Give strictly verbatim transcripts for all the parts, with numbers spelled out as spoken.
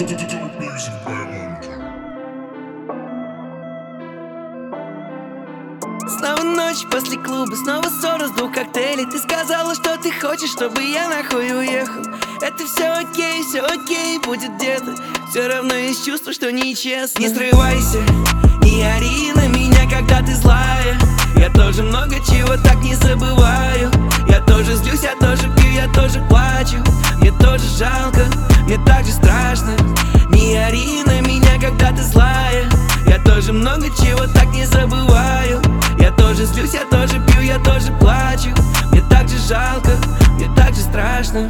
Снова ночь после клуба, снова ссора с двух коктейлей. Ты сказала, что ты хочешь, чтобы я нахуй уехал. Это все окей, все окей, будет где-то. Все равно есть чувство, что нечестно. Не срывайся, не ори на меня, когда ты злая. Я тоже много чего так не забываю. Я тоже злюсь, я тоже пью, я тоже плачу. Мне тоже жалко, мне так же страшно. Не ори на меня, когда ты злая. Я тоже много чего так не забываю. Я тоже злюсь, я тоже пью, я тоже плачу. Мне так же жалко, мне так же страшно.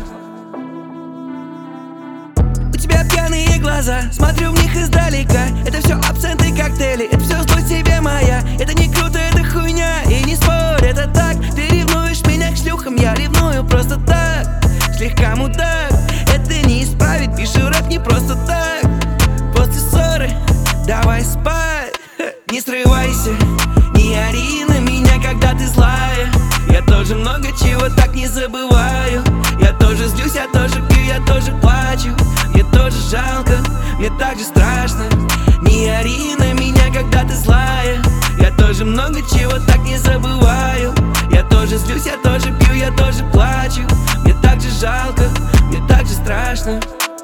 У тебя пьяные глаза, смотрю в них издалека. Это все абсенты и коктейли, это все злость тебе моя. Это не круто, это хуйня, и не спорь, это так. Ты ревнуешь меня к шлюхам, я ревную просто так. Слегка мудак, это не исправить, пишу рэп не просто так. После ссоры давай спать. Не срывайся, не ори на меня, когда ты злая. Я тоже много чего так не забываю. Я тоже злюсь, я тоже пью, я тоже плачу. Мне тоже жалко, мне так же страшно. Не ори на меня, когда ты злая. Я тоже много чего так не забываю. Я тоже злюсь, я тоже пью, я тоже плачу. Мне так же жалко, мне так же страшно.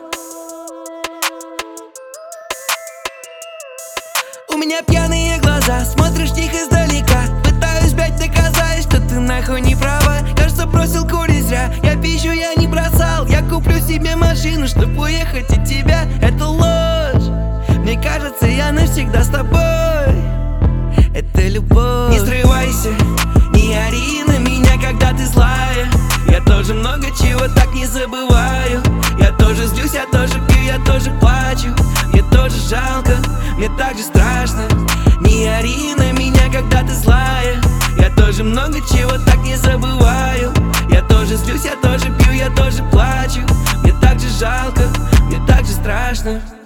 У меня пьяные глаза, смотришь в них издалека. Пытаюсь опять доказать, что ты нахуй не права. Кажется, бросил курить зря. Я пищу, я не бросал. Я куплю себе машину, чтобы уехать от тебя. Это ложь. Мне кажется, я навсегда с тобой. Это любовь. Не срывайся, не ори на меня, когда ты злая. Я тоже много чего так не забываю. Я тоже злюсь, я тоже пью, я тоже плачу. Мне тоже жалко, мне так же страшно. Не ори на меня, когда ты злая. Я тоже много чего так не забываю. Я тоже злюсь, я тоже пью, я тоже плачу. Мне так же жалко, мне так же страшно.